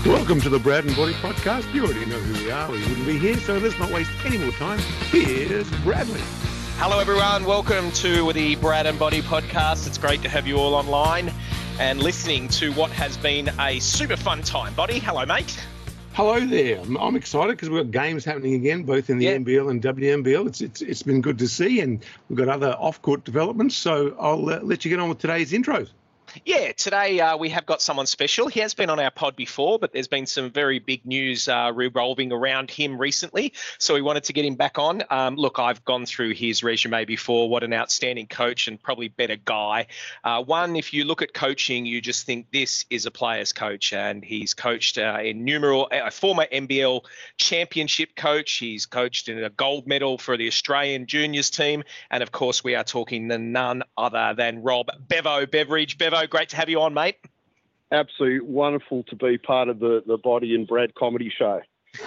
Welcome to the Brad and Body Podcast. You already know who we are. We wouldn't be here, so let's not waste any more time. Here's Bradley. Hello, everyone. Welcome to the Brad and Body Podcast. It's great to have you all online and listening to what has been a super fun time. Buddy, hello, mate. Hello there. I'm excited because we've got games happening again, both in the NBL and WNBL. It's been good to see, and we've got other off-court developments. So I'll let you get on with today's intros. Yeah, today we have got someone special. He has been on our pod before, but there's been some very big news revolving around him recently. So we wanted to get him back on. Look, I've gone through his resume before. What an outstanding coach and probably better guy. One, if you look at coaching, you just think this is a player's coach, and he's coached a former NBL championship coach. He's coached in a gold medal for the Australian juniors team. And of course, we are talking to none other than Rob Bevo Beveridge. Bevo, great to have you on, mate. Absolutely wonderful to be part of the Body and Brad comedy show.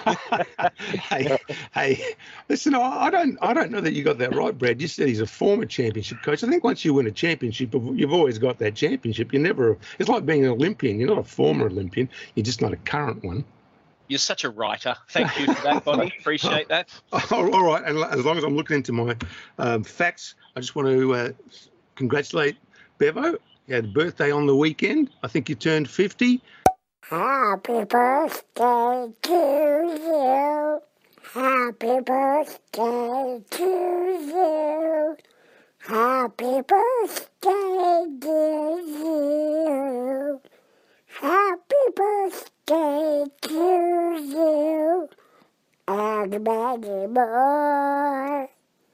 hey, listen, I don't know that you got that right, Brad. You said he's a former championship coach. I think once you win a championship, you've always got that championship. It's like being an Olympian. You're not a former Olympian. You're just not a current one. You're such a writer. Thank you for that, Bonnie. Appreciate that. All right. And as long as I'm looking into my facts, I just want to congratulate Bevo. You had a birthday on the weekend. I think you turned 50. Happy birthday to you. Happy birthday to you. Happy birthday, dear you. Happy birthday to you. And many more.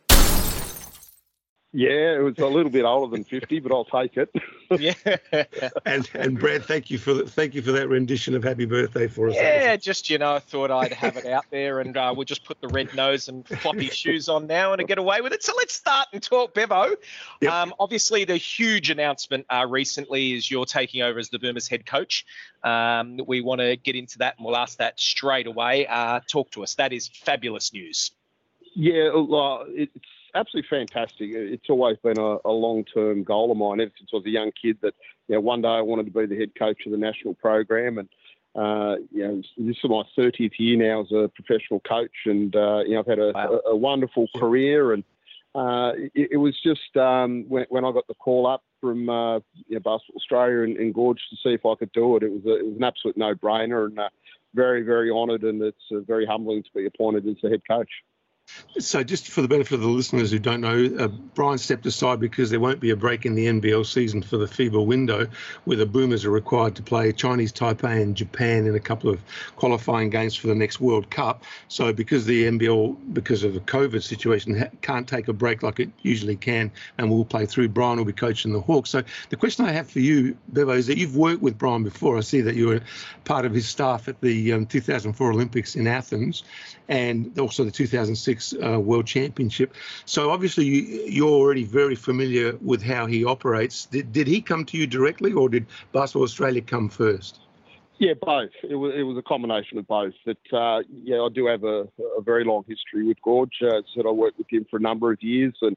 Yeah, it was a little bit older than 50, but I'll take it. Yeah. And Brad, thank you for that rendition of Happy Birthday for us. Yeah, just, I thought I'd have it out there, and we'll just put the red nose and floppy shoes on now and get away with it. So let's start and talk, Bevo. Yep. Obviously, the huge announcement recently is you're taking over as the Boomers head coach. We want to get into that, and we'll ask that straight away. Talk to us. That is fabulous news. Yeah, it's absolutely fantastic. It's always been a long-term goal of mine ever since I was a young kid that, one day I wanted to be the head coach of the national program. And, this is my 30th year now as a professional coach. And, I've had a wonderful career. And it was just when I got the call up from Basketball Australia and Gorge to see if I could do it, it was an absolute no-brainer, and very, very honoured. And it's very humbling to be appointed as the head coach. So just for the benefit of the listeners who don't know, Brian stepped aside because there won't be a break in the NBL season for the FIBA window, where the Boomers are required to play Chinese Taipei and Japan in a couple of qualifying games for the next World Cup. So because the NBL, because of the COVID situation, can't take a break like it usually can, and we'll play through, Brian will be coaching the Hawks. So the question I have for you, Bevo, is that you've worked with Brian before. I see that you were part of his staff at the 2004 Olympics in Athens, and also the 2006 World Championship. So obviously you're already very familiar with how he operates. Did he come to you directly, or did Basketball Australia come first? Yeah, both. It was a combination of both. But I do have a very long history with Gorge. I worked with him for a number of years, and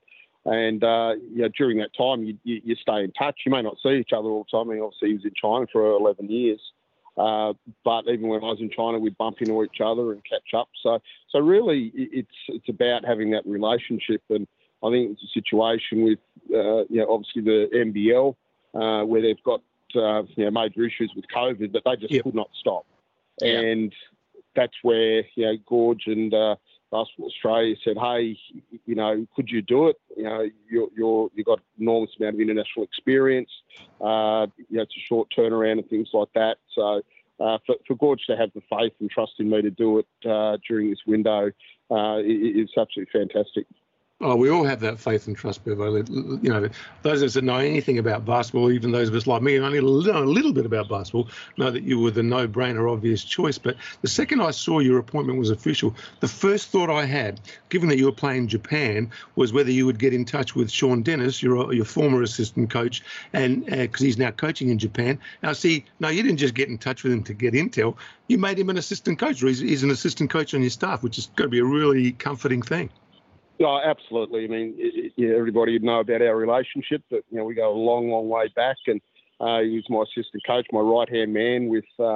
during that time you stay in touch. You may not see each other all the time. I mean, obviously he was in China for 11 years. But even when I was in China, we'd bump into each other and catch up. So really, it's about having that relationship. And I think it's a situation with, obviously the NBL, where they've got, major issues with COVID, but they just could not stop. Yeah. And that's where, Gorge and Basketball Australia said, hey, could you do it? You've got enormous amount of international experience. It's a short turnaround and things like that. So for Gorge to have the faith and trust in me to do it during this window is absolutely fantastic. Oh, we all have that faith and trust, Bevo. Those of us that know anything about basketball, even those of us like me, and only know a little bit about basketball, know that you were the no-brainer, obvious choice. But the second I saw your appointment was official, the first thought I had, given that you were playing Japan, was whether you would get in touch with Sean Dennis, your former assistant coach, and because he's now coaching in Japan. Now, see, no, you didn't just get in touch with him to get intel. You made him an assistant coach, or he's an assistant coach on your staff, which is going to be a really comforting thing. Oh, absolutely. I mean, everybody would know about our relationship, but, we go a long, long way back. And he was my assistant coach, my right-hand man with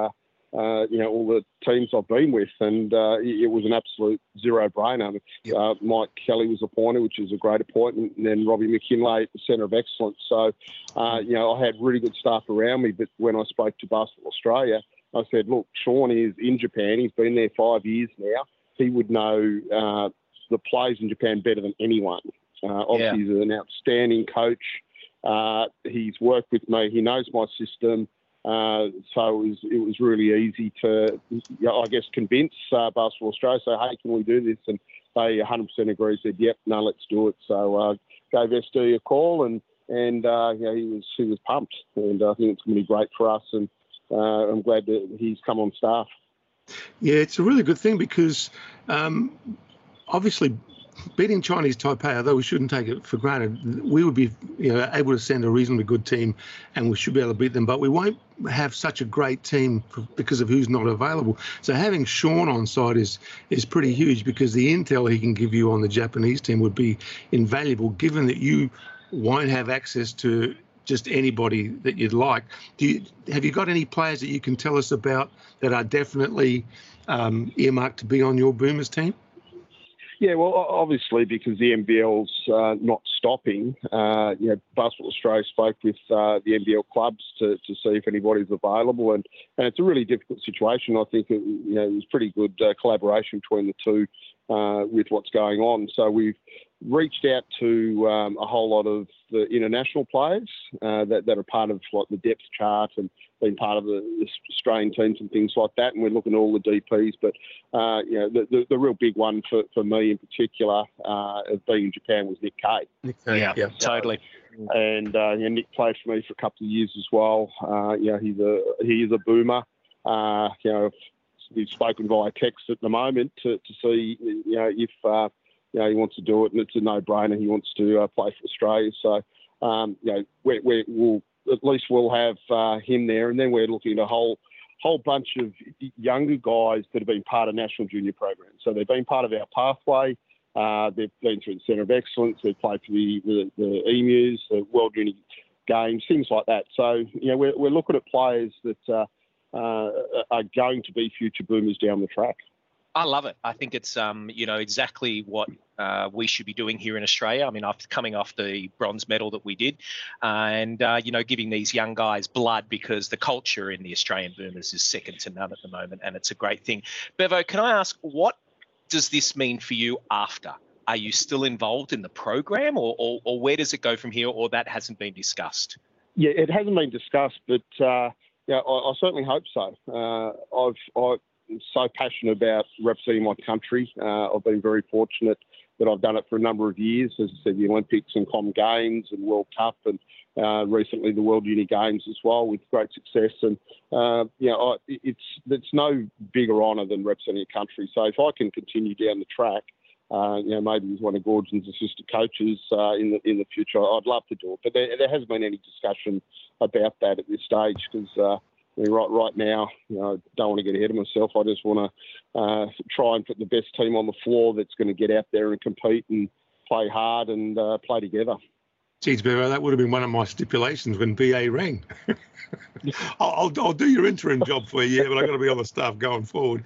all the teams I've been with, and it was an absolute zero-brainer. Mike Kelly was appointed, which is a great appointment, and then Robbie McKinlay at the Centre of Excellence. So, I had really good staff around me, but when I spoke to Basketball Australia, I said, look, Sean is in Japan. He's been there 5 years now. He would know the players in Japan better than anyone. Obviously, he's an outstanding coach. He's worked with me. He knows my system. So it was really easy to, I guess, convince Basketball Australia, say, hey, can we do this? And they 100% agreed, said, yep, no, let's do it. So gave SD a call, and he was pumped. And I think it's going to be great for us, and I'm glad that he's come on staff. Yeah, it's a really good thing because obviously beating Chinese Taipei, although we shouldn't take it for granted, we would be able to send a reasonably good team and we should be able to beat them, but we won't have such a great team because of who's not available. So having Sean on side is pretty huge, because the intel he can give you on the Japanese team would be invaluable, given that you won't have access to just anybody that you'd like. Have you got any players that you can tell us about that are definitely earmarked to be on your Boomers team? Yeah, well, obviously, because the NBL's not stopping, Basketball Australia spoke with the NBL clubs to see if anybody's available, and it's a really difficult situation. I think there's pretty good collaboration between the two with what's going on. So we've reached out to a whole lot of the international players that are part of like the depth chart and been part of the Australian teams and things like that, and we're looking at all the DPs. But the real big one for me in particular, of being in Japan, was Nick Kay. Yeah, totally. And Nick played for me for a couple of years as well. He is a Boomer. We've spoken via text at the moment to see if he wants to do it, and it's a no-brainer. He wants to play for Australia. So we'll have him there, and then we're looking at a whole bunch of younger guys that have been part of national junior programs. So they've been part of our pathway. They've been through the Centre of Excellence. They've played for the Emus, the World Junior Games, things like that. So we're looking at players that are going to be future Boomers down the track. I love it. I think it's exactly what we should be doing here in Australia. I mean, after coming off the bronze medal that we did, and giving these young guys blood, because the culture in the Australian Boomers is second to none at the moment, and it's a great thing. Bevo, can I ask, what does this mean for you after? Are you still involved in the program, or where does it go from here, or that hasn't been discussed? Yeah, it hasn't been discussed, but I certainly hope so. I'm so passionate about representing my country. I've been very fortunate that I've done it for a number of years. As I said, the Olympics and Com Games and World Cup, and recently the World Junior Games as well, with great success. And it's no bigger honour than representing a country. So if I can continue down the track, maybe as one of Gordon's assistant coaches in the future, I'd love to do it. But there hasn't been any discussion about that at this stage, because right now, I don't want to get ahead of myself. I just want to try and put the best team on the floor that's going to get out there and compete and play hard and play together. Geez, Bevo, that would have been one of my stipulations when BA rang. I'll do your interim job for a year, but I've got to be on the staff going forward.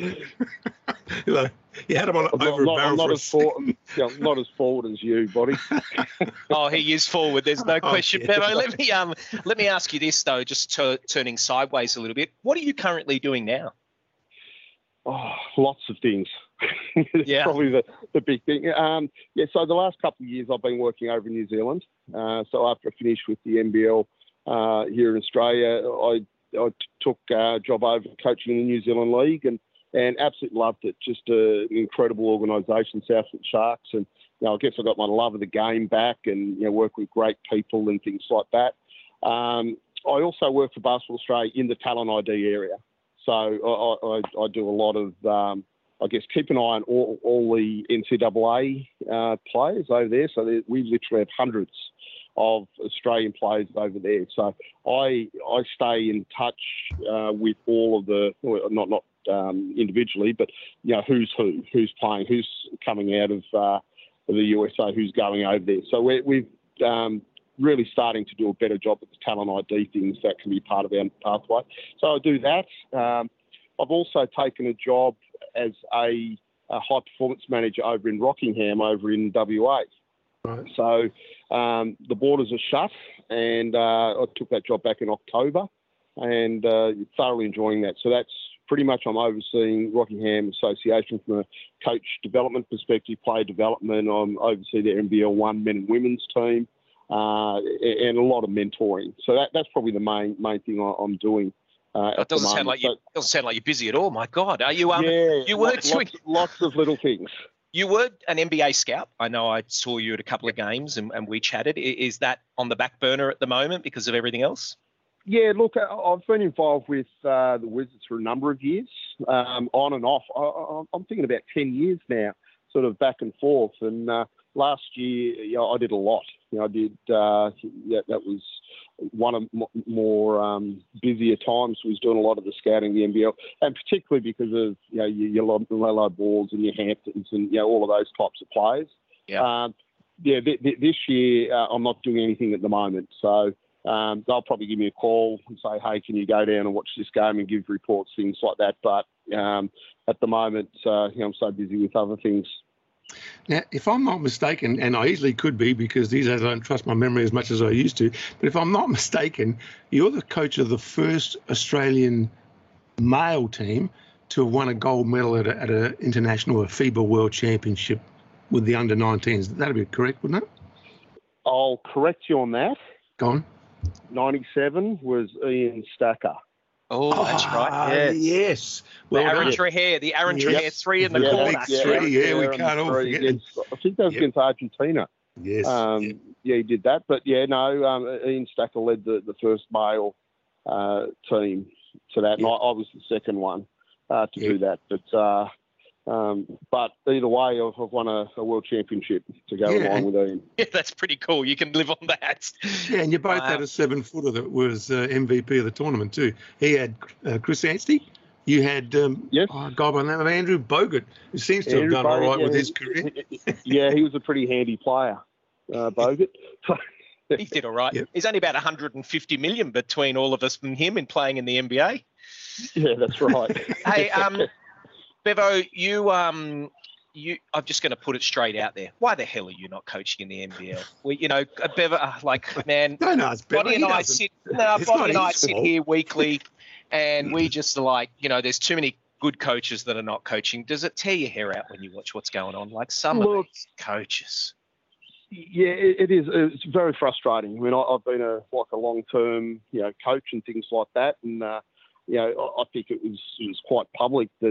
You had him on over a barrel not as forward as you, buddy. Oh, he is forward. There's no question. Yeah. Bevo, let me ask you this though, just turning sideways a little bit. What are you currently doing now? Oh, lots of things. Yeah, probably the big thing. So the last couple of years I've been working over in New Zealand. So after I finished with the NBL here in Australia, I took a job over coaching in the New Zealand League, and absolutely loved it. Just an incredible organisation, Southland Sharks, and I guess I got my love of the game back, and work with great people and things like that. I also work for Basketball Australia in the talent ID area, so I do a lot of keep an eye on all the NCAA players over there. So we literally have hundreds of Australian players over there. So I stay in touch with all of the, not individually, but who's playing, who's coming out of the USA, who's going over there. So we've really starting to do a better job at the talent ID things that can be part of our pathway. So I do that. I've also taken a job as a high performance manager over in Rockingham, over in WA. Right. So the borders are shut, and I took that job back in October, and thoroughly enjoying that. So that's pretty much, I'm overseeing Rockingham Association from a coach development perspective, player development. I'm overseeing the NBL 1 men and women's team, and a lot of mentoring. So that's probably the main thing I'm doing. It doesn't sound like you're busy at all. My God, are you? Lots of little things. You were an NBA scout. I know I saw you at a couple of games and we chatted. Is that on the back burner at the moment because of everything else? Yeah, look, I've been involved with the Wizards for a number of years, on and off. I'm thinking about 10 years now, sort of back and forth. And last year, I did a lot. I did, that was one of more busier times. Was doing a lot of the scouting in the NBL, and particularly because of your Lelo Balls and your Hamptons and all of those types of players. Yeah. This year I'm not doing anything at the moment, so they'll probably give me a call and say, "Hey, can you go down and watch this game and give reports, things like that." But at the moment, I'm so busy with other things. Now, if I'm not mistaken, and I easily could be because these days I don't trust my memory as much as I used to, but if I'm not mistaken, you're the coach of the first Australian male team to have won a gold medal at an international, a FIBA World Championship with the under-19s. That'd be correct, wouldn't it? I'll correct you on that. Go on. 97 was Ian Stacker. Oh, that's right. Yes. Well, the Aaron Trahair 3 in the corner. We can't all forget. I think that was against Argentina. Yes. He did that. But, Ian Stacker led the first male team to that. And I was the second one to do that. But either way, I've won a world championship to go along with Ian. Yeah, that's pretty cool. You can live on that. Yeah, and you both had a 7-footer that was MVP of the tournament too. He had Chris Anstey. You had a guy by the name of Andrew Bogut, who seems to have done all right with his career. Yeah, he was a pretty handy player, Bogut. He did all right. Yep. There's only about 150 million between all of us and him in playing in the NBA. Yeah, that's right. Hey, Bevo, I'm just going to put it straight out there. Why the hell are you not coaching in the NBL? Bevo, man, don't ask Bevo. Bonnie and I sit here weekly, and we just there's too many good coaches that are not coaching. Does it tear your hair out when you watch what's going on? Like some of these coaches. Yeah, it is. It's very frustrating. I mean, I've been a long-term, coach and things like that, and I think it was quite public that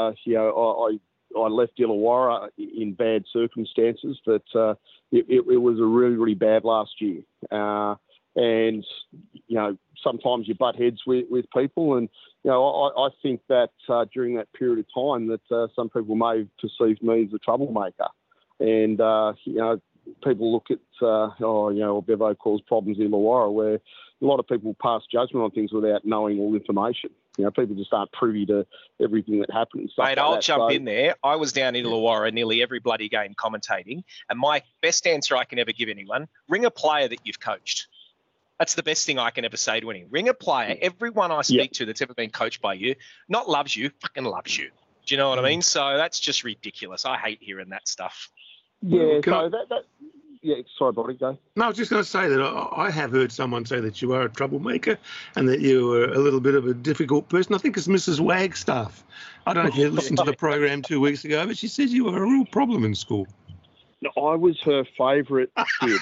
I left Illawarra in bad circumstances. That it was a really, really bad last year, and sometimes you butt heads with people, and I think that during that period of time that some people may have perceived me as a troublemaker, and people look at, Bevo caused problems in Illawarra, where a lot of people pass judgment on things without knowing all information. People just aren't privy to everything that happens. Mate, I'll jump in there. I was down in Illawarra nearly every bloody game commentating, and my best answer I can ever give anyone, ring a player that you've coached. That's the best thing I can ever say to anyone. Ring a player. Everyone I speak to that's ever been coached by you, not loves you, fucking loves you. Do you know what I mean? So that's just ridiculous. I hate hearing that stuff. Yeah, sorry, Bobby, go. No, I was just going to say that I have heard someone say that you are a troublemaker and that you were a little bit of a difficult person. I think it's Mrs. Wagstaff. I don't know if you listened to the program 2 weeks ago, but she said you were a real problem in school. No, I was her favourite kid.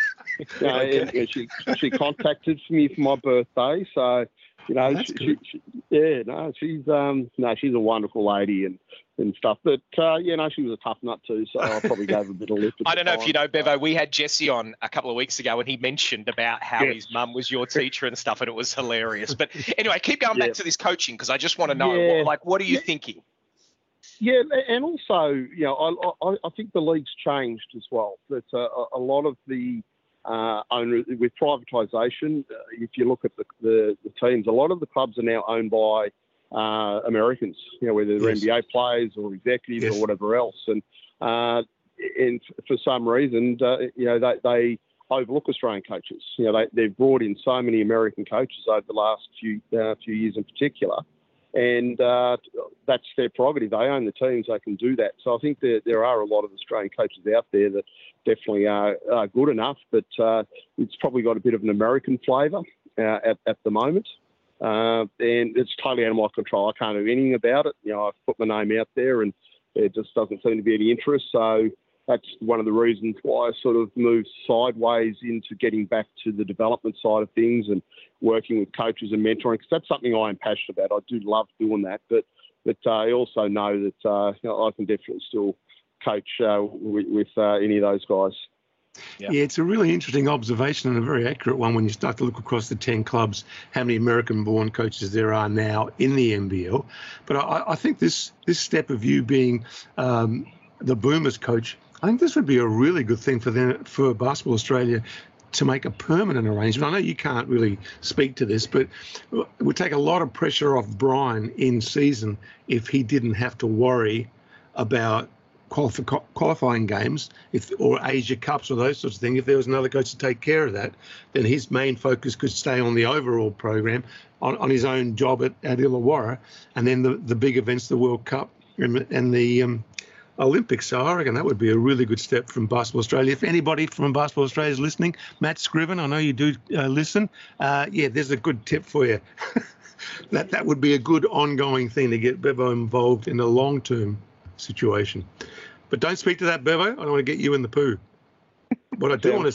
She contacted me for my birthday, so she's a wonderful lady and stuff. But she was a tough nut too, so I probably gave her a bit of lip. I don't know if you know, Bevo, we had Jesse on a couple of weeks ago, and he mentioned about how his mum was your teacher and stuff, and it was hilarious. But anyway, keep going back to this coaching, because I just want to know, what are you thinking? Yeah, and also, I think the league's changed as well. That a lot of the owners, with privatisation, if you look at the teams, a lot of the clubs are now owned by Americans, whether they're NBA players or executives or whatever else. And for some reason, they overlook Australian coaches. They've brought in so many American coaches over the last few years in particular, and that's their prerogative. They own the teams; they can do that. So I think there are a lot of Australian coaches out there that definitely are good enough, but it's probably got a bit of an American flavour at the moment. And it's totally out of my control. I can't do anything about it. I've put my name out there, and there just doesn't seem to be any interest. So that's one of the reasons why I sort of moved sideways into getting back to the development side of things and working with coaches and mentoring, because that's something I am passionate about. I do love doing that, but I also know that I can definitely still coach with any of those guys. Yeah, it's a really interesting observation and a very accurate one when you start to look across the 10 clubs, how many American-born coaches there are now in the NBL. But I think this step of you being the Boomers coach, I think this would be a really good thing for Basketball Australia to make a permanent arrangement. I know you can't really speak to this, but it would take a lot of pressure off Brian in season if he didn't have to worry about qualifying games or Asia Cups or those sorts of things. If there was another coach to take care of that, then his main focus could stay on the overall program, on his own job at Illawarra, and then the big events, the World Cup and the Olympics. So I reckon that would be a really good step from Basketball Australia. If anybody from Basketball Australia is listening, Matt Scriven, I know you do listen. There's a good tip for you. that would be a good ongoing thing to get Bevo involved in a long-term situation. But don't speak to that, Bevo. I don't want to get you in the poo. What I do want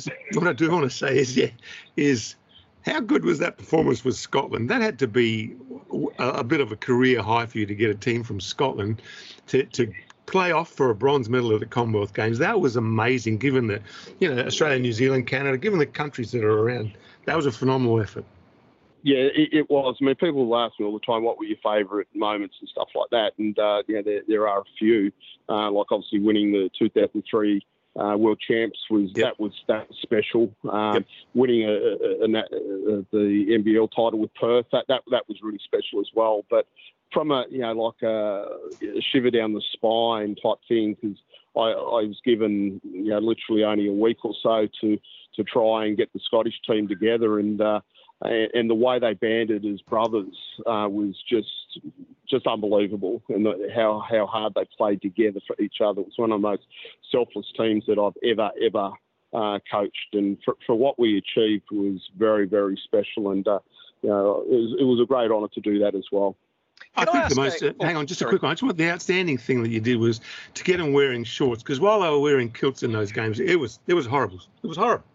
to say is how good was that performance with Scotland? That had to be a bit of a career high for you to get a team from Scotland to play off for a bronze medal at the Commonwealth Games. That was amazing, given that, Australia, New Zealand, Canada, given the countries that are around. That was a phenomenal effort. Yeah, it was. I mean, people ask me all the time, what were your favourite moments and stuff like that. And, there are a few, like obviously winning the 2003 World Champs that was special. Winning the NBL title with Perth, that was really special as well. But from a shiver down the spine type thing, because I was given literally only a week or so to try and get the Scottish team together, and the way they banded as brothers was just unbelievable, and how hard they played together for each other. It was one of the most selfless teams that I've ever coached, and for what we achieved was very, very special, and it was a great honour to do that as well. Hang on, just a quick one. The outstanding thing that you did was to get them wearing shorts, because while they were wearing kilts in those games, it was horrible. It was horrible.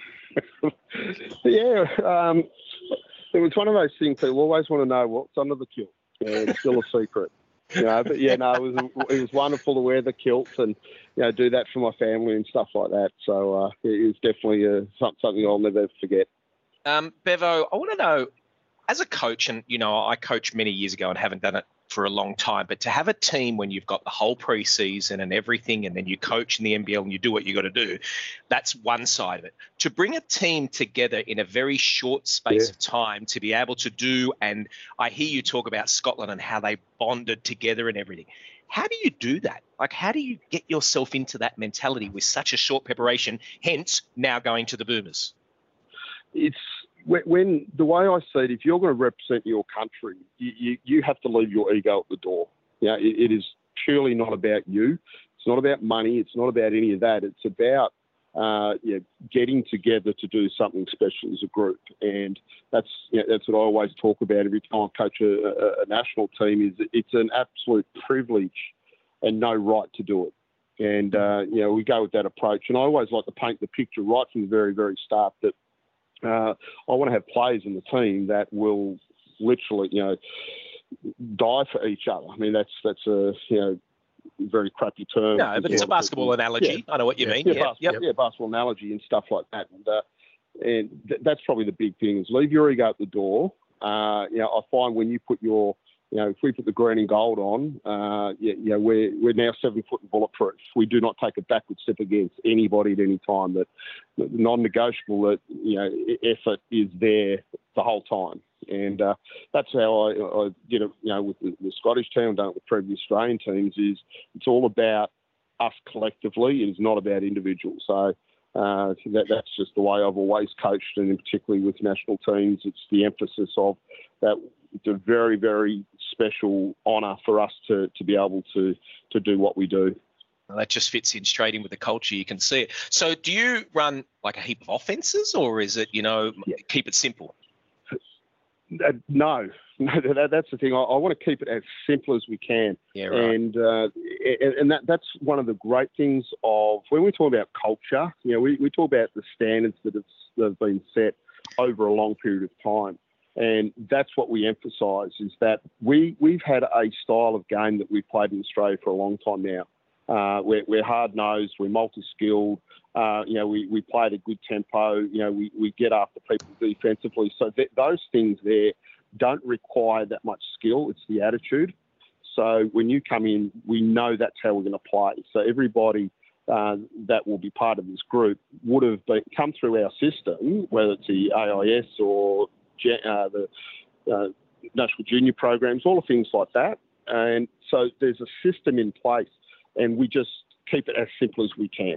Yeah, it was one of those things people always want to know what's under the kilt. It's still a secret, But it was wonderful to wear the kilts and do that for my family and stuff like that. So it was definitely something I'll never forget. Bevo, I want to know, as a coach, and I coached many years ago and haven't done it for a long time, but to have a team when you've got the whole preseason and everything, and then you coach in the NBL and you do what you got to do, that's one side of it. To bring a team together in a very short space of time to be able to do, and I hear you talk about Scotland and how they bonded together and everything. How do you do that? Like, how do you get yourself into that mentality with such a short preparation, hence now going to the Boomers? It's when the way I see it, if you're going to represent your country, you have to leave your ego at the door. It is purely not about you. It's not about money. It's not about any of that. It's about getting together to do something special as a group, and that's what I always talk about every time I coach a national team. Is it's an absolute privilege and no right to do it. And we go with that approach. And I always like to paint the picture right from the very, very start that I want to have players in the team that will literally, die for each other. I mean, that's a very crappy term. No, but it's a basketball analogy. Yeah. I know what you mean. Basketball analogy and stuff like that. And that's probably the big thing: is leave your ego at the door. I find when you put your if we put the green and gold on, we're now 7 foot and bulletproof. We do not take a backward step against anybody at any time. That non-negotiable that effort is there the whole time, and that's how I did it. With the Scottish team, done it with previous Australian teams. Is it's all about us collectively. It is not about individuals. So That's just the way I've always coached, and particularly with national teams, it's the emphasis of that. It's a very, very special honour for us to be able to do what we do. Well, that just fits in straight in with the culture. You can see it. So do you run like a heap of offences, or is it, keep it simple? No, that's the thing. I want to keep it as simple as we can. Yeah, right. And that's one of the great things of when we talk about culture. We talk about the standards that have been set over a long period of time, and that's what we emphasise is that we've had a style of game that we've played in Australia for a long time now. We're hard-nosed, we're multi-skilled, we play at a good tempo, we get after people defensively. So those things there don't require that much skill, it's the attitude. So when you come in, we know that's how we're going to play. So everybody that will be part of this group would have come through our system, whether it's the AIS or the National Junior programs, all the things like that. And so there's a system in place, and we just keep it as simple as we can.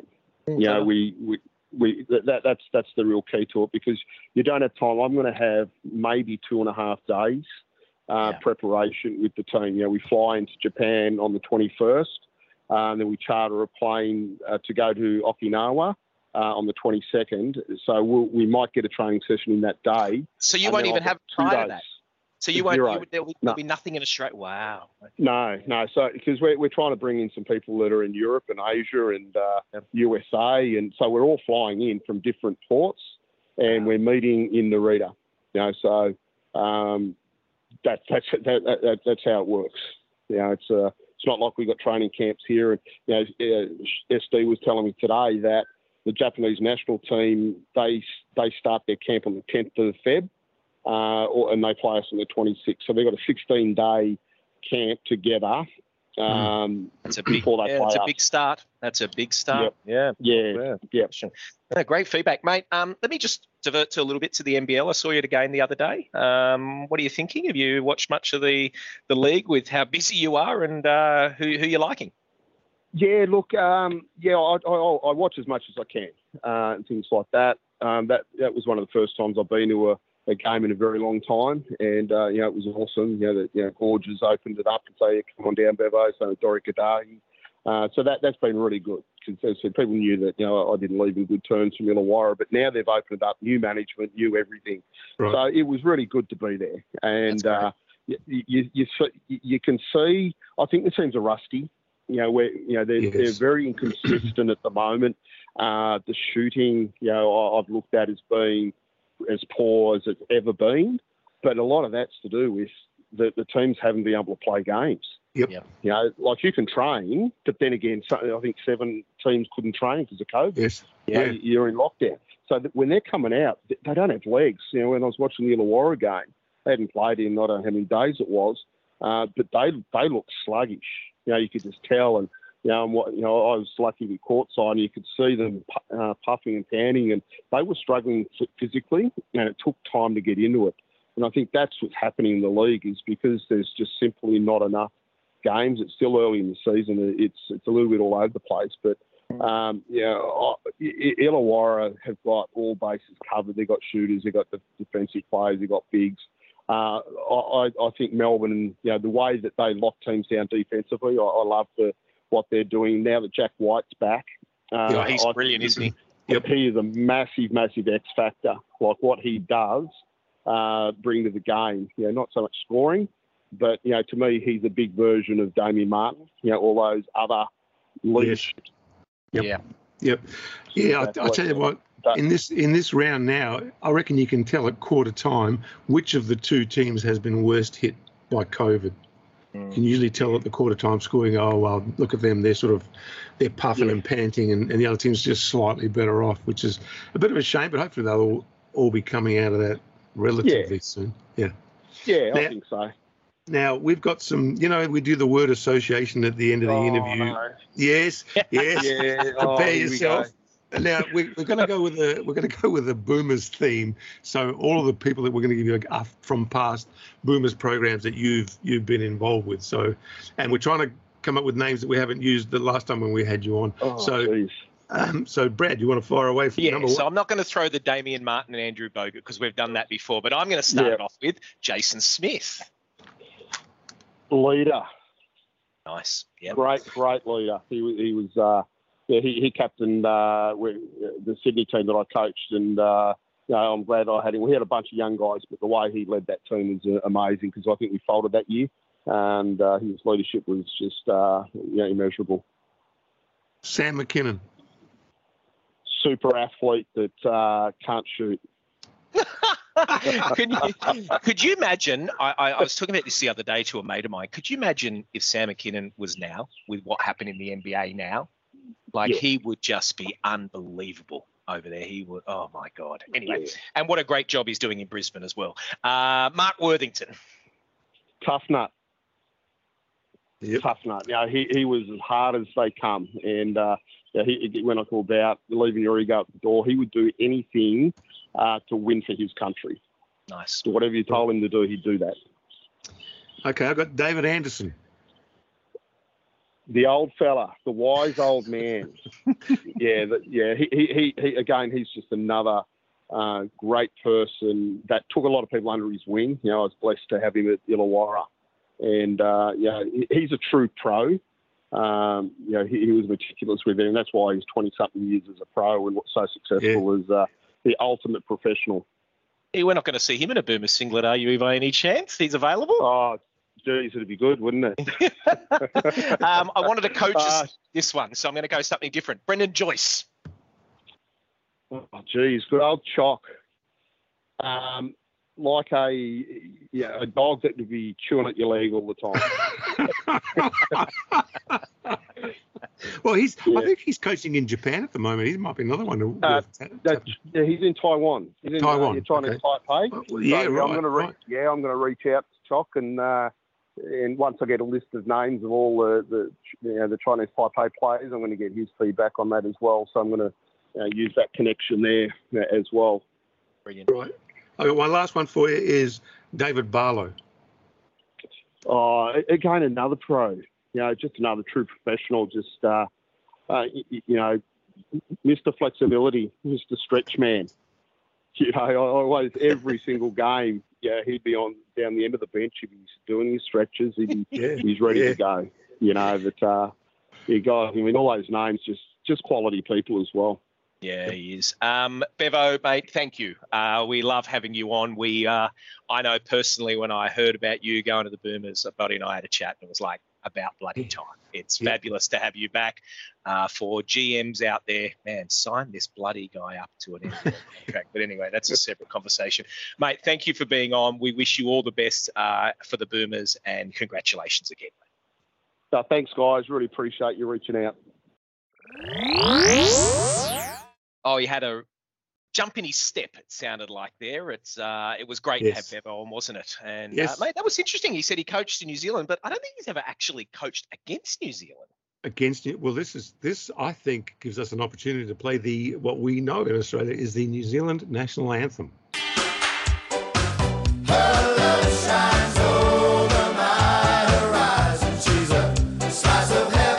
That's the real key to it, because you don't have time. I'm going to have maybe 2.5 days preparation with the team. We fly into Japan on the 21st, then we charter a plane to go to Okinawa on the 22nd. So we might get a training session in that day. So you won't even have prior to that? So there'll be nothing in Australia. Wow. No. So because we're trying to bring in some people that are in Europe and Asia and USA, and so we're all flying in from different ports, and we're meeting in Narita. So that's how it works. It's not like we got training camps here. And SD was telling me today that the Japanese national team they start their camp on the 10th of Feb. And they play us on the 26th. So they've got a 16-day camp together. That's a big start. That's a big start. Yep. Yeah. Great feedback, mate. Let me just divert to a little bit to the NBL. I saw you at a game the other day. What are you thinking? Have you watched much of the league with how busy you are, and who you're liking? Yeah, look, I watch as much as I can and things like that. That was one of the first times I've been to a game in a very long time, and it was awesome. Gorge has opened it up and say, "Come on down, Bevo." So Dori Kadahi. So that's been really good, because people knew that I didn't leave in good terms from Illawarra, but now they've opened it up, new management, new everything. Right. So it was really good to be there, and you can see. I think the teams are rusty. They're very inconsistent at the moment. The shooting, I've looked at as being as poor as it's ever been, but a lot of that's to do with the teams haven't been able to play games. Yep. Like you can train, but then again, I think 7 teams couldn't train because of COVID. Yes. You're in lockdown. So when they're coming out, they don't have legs. When I was watching the Illawarra game, they hadn't played in I don't know how many days it was, but they looked sluggish. You could just tell, and I was lucky to be courtside, and you could see them puffing and panting, and they were struggling physically, and it took time to get into it. And I think that's what's happening in the league, is because there's just simply not enough games. It's still early in the season. It's a little bit all over the place, but Illawarra have got all bases covered. They've got shooters, they've got the defensive players, they've got bigs. I think Melbourne, the way that they lock teams down defensively, I love what they're doing now that Jack White's back. He's brilliant, isn't he? Yep. He is a massive, massive X factor. Like what he does bring to the game. Not so much scoring, but to me, he's a big version of Damien Martin. All those other leadership. Yes. Yep. Yeah. I'll tell you what. In this round now, I reckon you can tell at quarter time which of the two teams has been worst hit by COVID. You can usually tell at the quarter time scoring, oh, well, look at them. They're puffing and panting, and the other team's just slightly better off, which is a bit of a shame, but hopefully they'll all be coming out of that relatively soon. Yeah. Yeah, I think so. Now, we've got some, we do the word association at the end of the interview. No. Yes. Prepare yourself. Now we're going to go with the Boomers theme. So all of the people that we're going to give you are from past Boomers programs that you've been involved with. So, and we're trying to come up with names that we haven't used the last time when we had you on. So, Brad, you want to fire away from number one? So I'm not going to throw the Damien Martin and Andrew Bogut because we've done that before, but I'm going to start it off with Jason Smith. Leader. Nice. Yeah. Great leader. He was he captained the Sydney team that I coached, and I'm glad I had him. We had a bunch of young guys, but the way he led that team was amazing because I think we folded that year, and his leadership was just immeasurable. Sam McKinnon. Super athlete that can't shoot. Could you imagine? I was talking about this the other day to a mate of mine. Could you imagine if Sam McKinnon was now with what happened in the NBA now? He would just be unbelievable over there. He would. Oh my God. Anyway, and what a great job he's doing in Brisbane as well. Mark Worthington. Tough nut. Yep. Tough nut. He was as hard as they come, and when I called out leaving your ego at the door, he would do anything to win for his country. Nice. So whatever you told him to do, he'd do that. Okay, I've got David Anderson. The old fella, the wise old man. He again, he's just another great person that took a lot of people under his wing. I was blessed to have him at Illawarra, and he's a true pro. He was meticulous with it, and that's why he's 20-something years as a pro and what's so successful as the ultimate professional. Hey, we're not going to see him in a Boomer singlet, are you, by any chance? He's available? Oh, geez, it'd be good, wouldn't it? I wanted to coach this one, so I'm going to go something different. Brendan Joyce. Oh, geez, good old Chalk. Like a dog that would be chewing at your leg all the time. Well, I think he's coaching in Japan at the moment. He might be another one. He's in Taiwan. He's in Taiwan. Chinese Taipei. Right. I'm going to reach out to Chalk, and once I get a list of names of all the Chinese Taipei players, I'm going to get his feedback on that as well. So I'm going to use that connection there as well. Brilliant. Right. Okay, my last one for you is David Barlow. Again, another pro. Just another true professional. Just Mr. Flexibility, Mr. Stretch Man. I always, every single game, he'd be on down the end of the bench. He'd be doing his stretches. He's ready to go. All those names, just quality people as well. Yeah, he is. Bevo, mate, thank you. We love having you on. I know personally when I heard about you going to the Boomers, Buddy and I had a chat, and it was like about bloody time. It's fabulous to have you back. For GMs out there, man, sign this bloody guy up to an NBA contract. But anyway, that's a separate conversation. Mate, thank you for being on. We wish you all the best for the Boomers, and congratulations again, mate. Thanks, guys. Really appreciate you reaching out. Oh, he had a jump in his step, it sounded like there. It was great to have Bevo on, wasn't it? And, mate, that was interesting. He said he coached in New Zealand, but I don't think he's ever actually coached against New Zealand. Against it? Well, this I think gives us an opportunity to play what we know in Australia is the New Zealand national anthem. Her love shines over my horizon. She's a slice of heaven.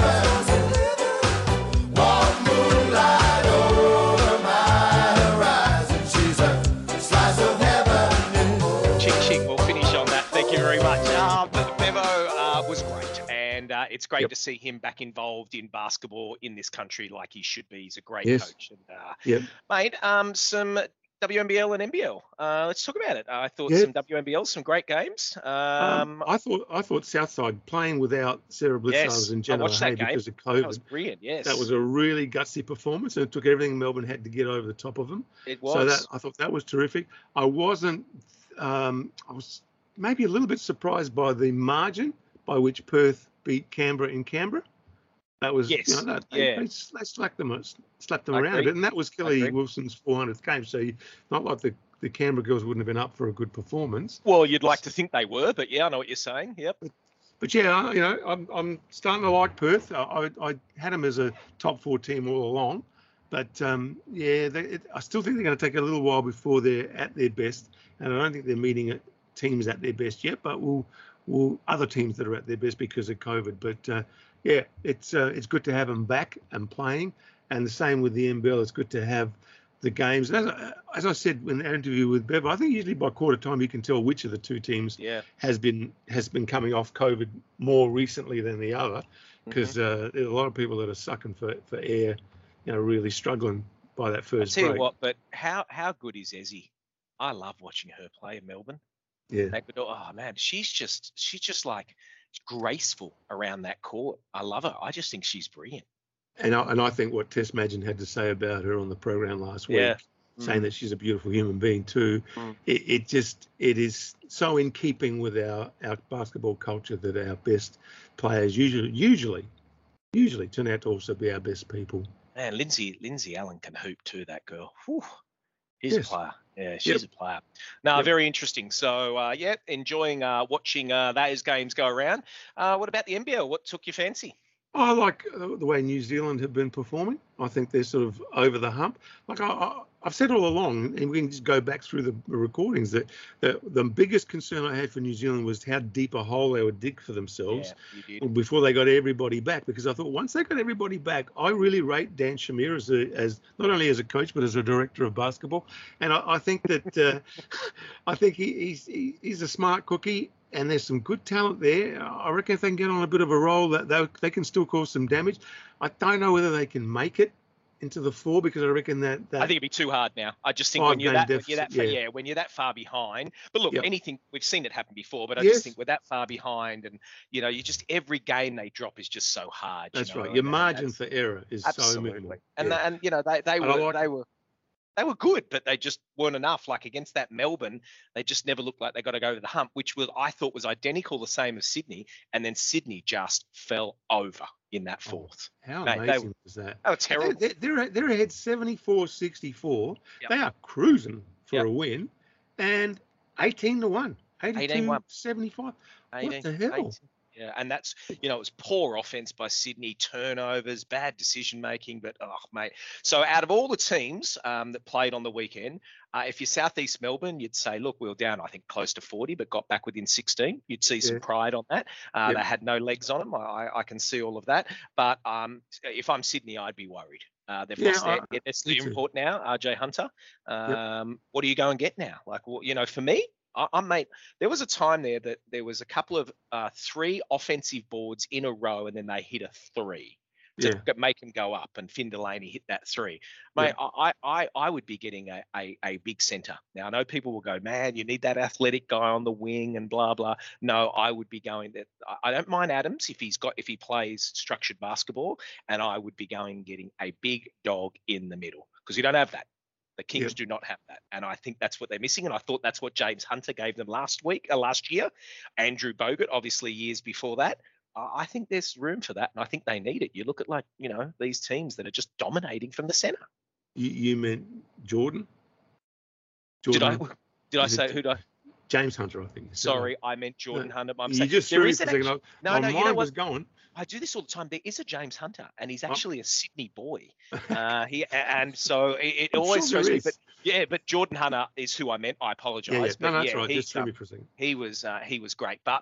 It's great to see him back involved in basketball in this country like he should be. He's a great coach. And, mate, some WNBL and NBL. Let's talk about it. I thought some WNBL, some great games. I thought Southside playing without Sarah Blitzars and Jenna Hay because of COVID. That was brilliant, yes. That was a really gutsy performance, and it took everything Melbourne had to get over the top of them. It was. So I thought that was terrific. I was maybe a little bit surprised by the margin by which Perth beat Canberra in Canberra. That was, they slapped them around a bit. And that was Kelly Wilson's 400th game. So not like the Canberra girls wouldn't have been up for a good performance. Well, you'd like to think they were, but I know what you're saying. Yep. But I'm starting to like Perth. I had them as a top 4 team all along. But, I still think they're going to take a little while before they're at their best. And I don't think they're meeting teams at their best yet. But we'll other teams that are at their best because of COVID. But it's good to have them back and playing. And the same with the NBL. It's good to have the games. As I said in the interview with Bev, I think usually by quarter time you can tell which of the two teams has been coming off COVID more recently than the other, because there's a lot of people that are sucking for air, really struggling by that first break. I'll tell you what, but how good is Ezzy? I love watching her play in Melbourne. Yeah. Oh man, she's just like graceful around that court. I love her. I just think she's brilliant. And I think what Tess Madgen had to say about her on the program last week, saying that she's a beautiful human being too, it is so in keeping with our basketball culture that our best players usually turn out to also be our best people. Man, Lindsay Allen can hoop too, that girl. Whew. She's a player. Yeah, she's a player. No, very interesting. So, enjoying watching those games go around. What about the NBL? What took your fancy? I like the way New Zealand have been performing. I think they're sort of over the hump. Like I've said all along, and we can just go back through the recordings, that the biggest concern I had for New Zealand was how deep a hole they would dig for themselves before they got everybody back. Because I thought once they got everybody back, I really rate Dan Shamir as not only as a coach but as a director of basketball. And I think that I think he's a smart cookie. And there's some good talent there. I reckon if they can get on a bit of a roll, that they can still cause some damage. I don't know whether they can make it into the 4, because I reckon that I think it'd be too hard now. I just think when you're that far behind. But look, anything, we've seen it happen before. But I just think we're that far behind, and you just every game they drop is just so hard. That's right. Your margin for error is so minimal. And they were good, but they just weren't enough. Like against that Melbourne, they just never looked like they got to go over the hump, which I thought was identical, the same as Sydney. And then Sydney just fell over in that fourth. How amazing was that? They were terrible. They're ahead 74-64. Yep. They are cruising for a win, and 18-1, 82-75. What the hell? 18. Yeah, and that's, it was poor offense by Sydney, turnovers, bad decision-making, but, mate. So out of all the teams that played on the weekend, if you're Southeast Melbourne, you'd say, look, we were down, I think, close to 40, but got back within 16. You'd see some pride on that. They had no legs on them. I can see all of that. But if I'm Sydney, I'd be worried. They've lost their import now, RJ Hunter. What do you go and get now? Like, for me, there was a time there that there was a couple of 3 offensive boards in a row, and then they hit a 3 to make them go up, and Finn Delaney hit that 3. Mate, I would be getting a big centre. Now, I know people will go, man, you need that athletic guy on the wing and blah, blah. No, I would be going that. I don't mind Adams if he plays structured basketball, and I would be going and getting a big dog in the middle, because you don't have that. The Kings do not have that, and I think that's what they're missing. And I thought that's what James Hunter gave them last year. Andrew Bogut, obviously, years before that. I think there's room for that, and I think they need it. You look at these teams that are just dominating from the centre. You meant Jordan? Did I say who? James Hunter, I think. Sorry, I meant Jordan Hunter. I'm you saying, just threw me for a second. My mind was going. I do this all the time. There is a James Hunter, and he's actually a Sydney boy. So it always throws me. But Jordan Hunter is who I meant. I apologise. No, that's right. Just threw me for a second. He was great, but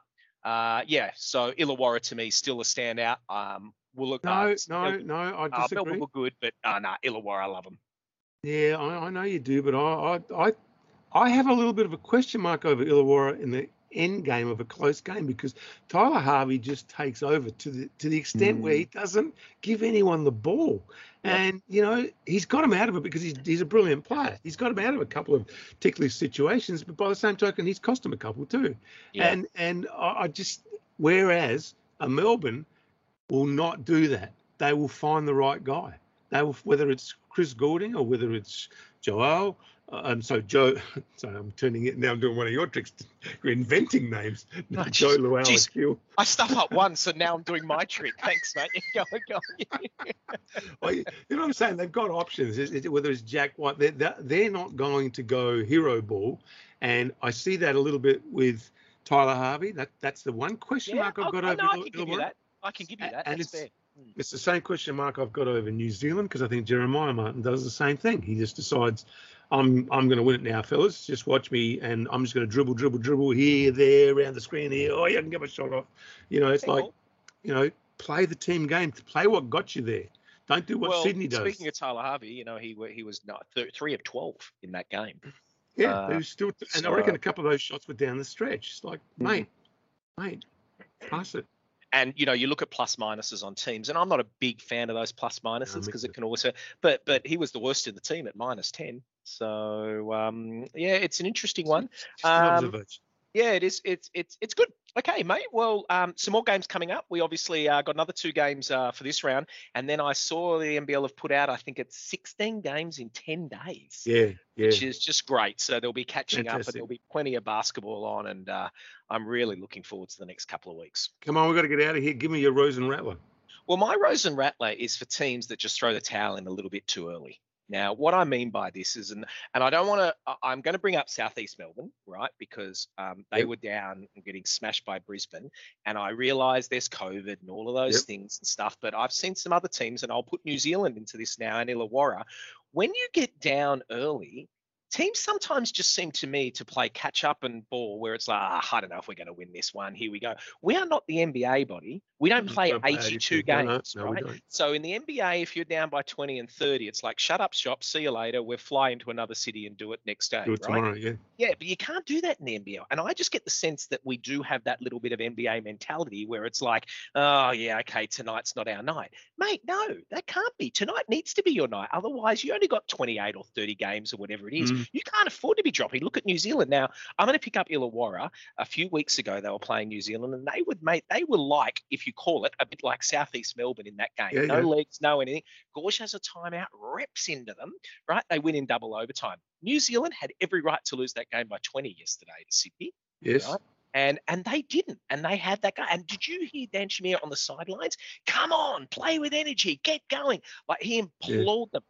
so Illawarra to me still a standout. No, I disagree. Melbourne were good, but Illawarra, I love them. Yeah, I know you do, but I have a little bit of a question mark over Illawarra in the end game of a close game, because Tyler Harvey just takes over to the extent where he doesn't give anyone the ball. And, he's got him out of it because he's a brilliant player. He's got him out of a couple of ticklish situations, but by the same token, he's cost him a couple too. Yeah. And I just, whereas a Melbourne will not do that. They will find the right guy. They will, whether it's Chris Goulding or whether it's Joel. Joe. Sorry, I'm turning it now. I'm doing one of your tricks. You're inventing names. Joe Luau. I stuff up once, and now I'm doing my trick. Thanks, mate. Go. Well, you know what I'm saying? They've got options. Whether it's Jack White, they're not going to go hero ball, and I see that a little bit with Tyler Harvey. That's the one question mark I've got over. I can give you that. And that's fair. It's the same question mark I've got over New Zealand, because I think Jeremiah Martin does the same thing. He just decides, I'm going to win it now, fellas. Just watch me, and I'm just going to dribble here, there, around the screen here. Oh, yeah, I can get my shot off. It's like, play the team game. Play what got you there. Don't do what Sydney does. Speaking of Tyler Harvey, you know, he was 3 of 12 in that game. Yeah, they were still, and I reckon a couple of those shots were down the stretch. It's like, mate, pass it. And, you know, you look at plus minuses on teams, and I'm not a big fan of those plus minuses because it can also, but he was the worst in the team at -10. So, yeah, it's an interesting one. Yeah, it is. It's good. Okay, mate. Well, some more games coming up. We obviously got another 2 games for this round, and then I saw the NBL have put out, I think it's 16 games in 10 days. Yeah. Which is just great. So they'll be catching up, and there'll be plenty of basketball on, and I'm really looking forward to the next couple of weeks. Come on, we've got to get out of here. Give me your Rose and Rattler. Well, my Rose and Rattler is for teams that just throw the towel in a little bit too early. Now, what I mean by this is, and I don't want to, I'm going to bring up Southeast Melbourne, right? Because they were down and getting smashed by Brisbane. And I realise there's COVID and all of those things and stuff. But I've seen some other teams, and I'll put New Zealand into this now, and Illawarra. When you get down early, teams sometimes just seem to me to play catch up and ball where it's like, I don't know if we're going to win this one. Here we go. We are not the NBA body. We don't play 82 games, right? So in the NBA, if you're down by 20 and 30, it's like, shut up shop, see you later. We're flying to another city and do it next day. Do it tomorrow, yeah. Yeah, but you can't do that in the NBL. And I just get the sense that we do have that little bit of NBA mentality where it's like, oh, yeah, okay, tonight's not our night. Mate, no, that can't be. Tonight needs to be your night. Otherwise, you only got 28 or 30 games or whatever it is. You can't afford to be dropping. Look at New Zealand. Now, I'm going to pick up Illawarra. A few weeks ago, they were playing New Zealand, and they were like, if you call it, a bit like Southeast Melbourne in that game. No legs, no anything. Gorge has a timeout, reps into them, right? They win in double overtime. New Zealand had every right to lose that game by 20 yesterday to Sydney. Yes. Right? And they didn't. And they had that guy. And did you hear Dan Shamir on the sidelines? Come on, play with energy, get going. Like, he implored them.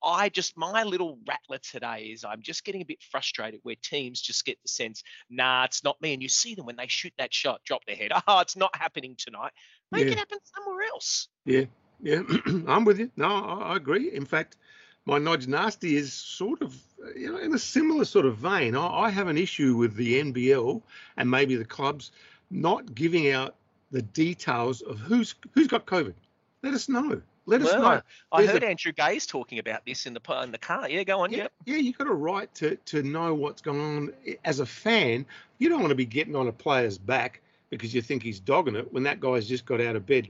My little rattler today is I'm just getting a bit frustrated where teams just get the sense, nah, it's not me. And you see them when they shoot that shot, drop their head. Oh, it's not happening tonight. Make it happen somewhere else. Yeah. I'm with you. No, I agree. In fact, my Nodge Nasty is sort of, in a similar sort of vein. I have an issue with the NBL and maybe the clubs not giving out the details of who's got COVID. Let us know. Let us know. I heard Andrew Gaze talking about this in the car. Yeah, go on. Yeah, you've got a right to know what's going on. As a fan, you don't want to be getting on a player's back because you think he's dogging it when that guy's just got out of bed,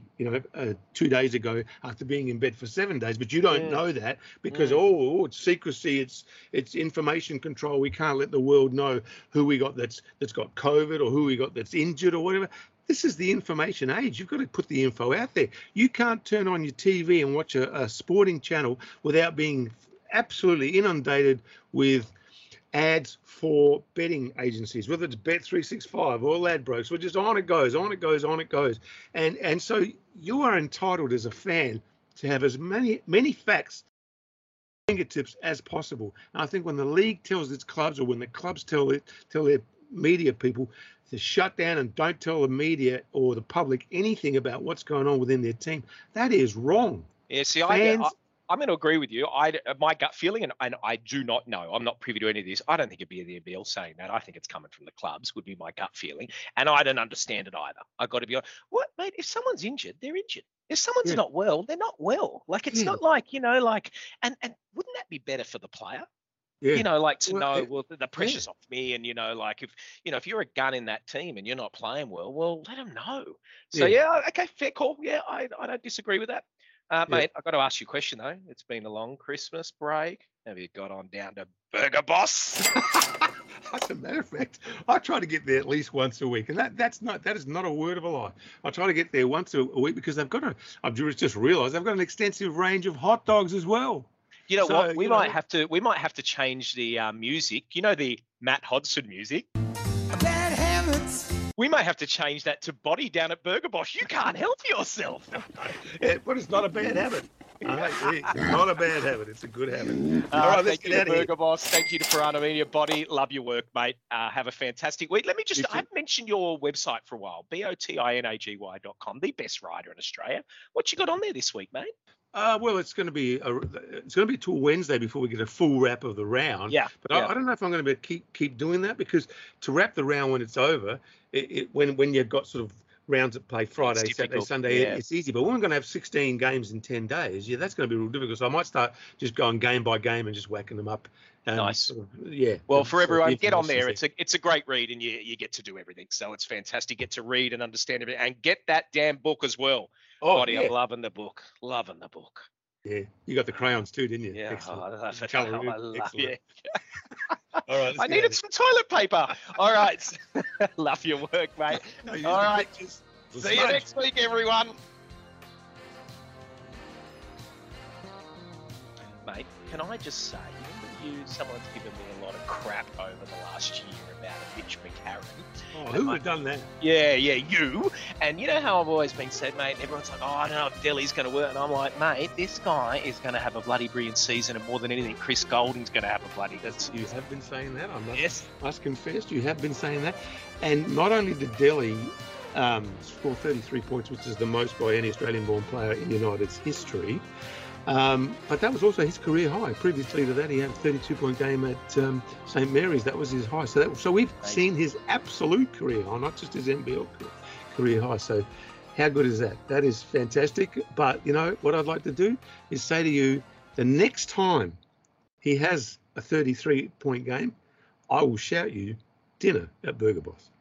2 days ago after being in bed for 7 days. But you don't know that because it's secrecy, it's information control. We can't let the world know who we got that's got COVID or who we got that's injured or whatever. This is the information age. You've got to put the info out there. You can't turn on your TV and watch a sporting channel without being absolutely inundated with ads for betting agencies, whether it's Bet365 or Ladbrokes, or just on it goes. And so you are entitled as a fan to have as many facts fingertips as possible. And I think when the league tells its clubs, or when the clubs tell their media people to shut down and don't tell the media or the public anything about what's going on within their team, that is wrong. Yeah, see, I'm going to agree with you. My gut feeling, and I do not know, I'm not privy to any of this. I don't think it'd be the NBL saying that. I think it's coming from the clubs, would be my gut feeling. And I don't understand it either. I've got to be honest. What, mate, if someone's injured, they're injured. If someone's not well, they're not well. Like, it's not like, and wouldn't that be better for the player? Yeah. The pressure's off me. And, if you're a gun in that team and you're not playing well, let them know. So, okay, fair call. Yeah, I don't disagree with that. Mate, I've got to ask you a question, though. It's been a long Christmas break. Have you got on down to Burger Boss? As a matter of fact, I try to get there at least once a week. And that is not a word of a lie. I try to get there once a week because I've just realised I've got an extensive range of hot dogs as well. You know what? We might have to change the music. You know, the Matt Hodgson music. Bad habits. We might have to change that to Body down at Burger Boss. You can't help yourself. But it's not a bad habit. It's not a bad habit. It's a good habit. All right, thank you to Burger Boss. Thank you to Piranha Media. Body, love your work, mate. Have a fantastic week. Let me just, I haven't mentioned your website for a while, botinagi.com, the best rider in Australia. What you got on there this week, mate? Well, it's going to be till Wednesday before we get a full wrap of the round. Yeah. But I don't know if I'm going to keep doing that, because to wrap the round when it's over, when you've got sort of rounds at play Friday, Saturday, difficult, Sunday, yeah. it's easy. But we're going to have 16 games in 10 days. Yeah, that's going to be real difficult. So I might start just going game by game and just whacking them up. Nice. Yeah. Well, for everyone, get on information's there. It's a great read, and you get to do everything. So it's fantastic. Get to read and understand everything, and get that damn book as well. Oh, Buddy, yeah. I'm loving the book. Loving the book. Yeah. You got the crayons too, didn't you? Yeah, Excellent. I love it. Colour in. I love Excellent. it. All right. I needed some toilet paper. All right. Love your work, mate. All right. See you next week, everyone. Mate, can I just say, someone's given me a lot of crap over the last year about Mitch McCarron. Oh, who would have done that? Yeah, you. And you know how I've always been said, mate, everyone's like, oh, I don't know if Delhi's going to work. And I'm like, mate, this guy is going to have a bloody brilliant season, and more than anything, Chris Golding's going to have a bloody good season. You have been saying that. Yes. Must confess, you have been saying that. And not only did Delhi score 33 points, which is the most by any Australian-born player in United's history, but that was also his career high. Previously to that, he had a 32-point game at St Mary's. That was his high. So we've seen his absolute career high, not just his NBL career high. So how good is that? That is fantastic. But, you know, what I'd like to do is say to you, the next time he has a 33-point game, I will shout you dinner at Burger Boss.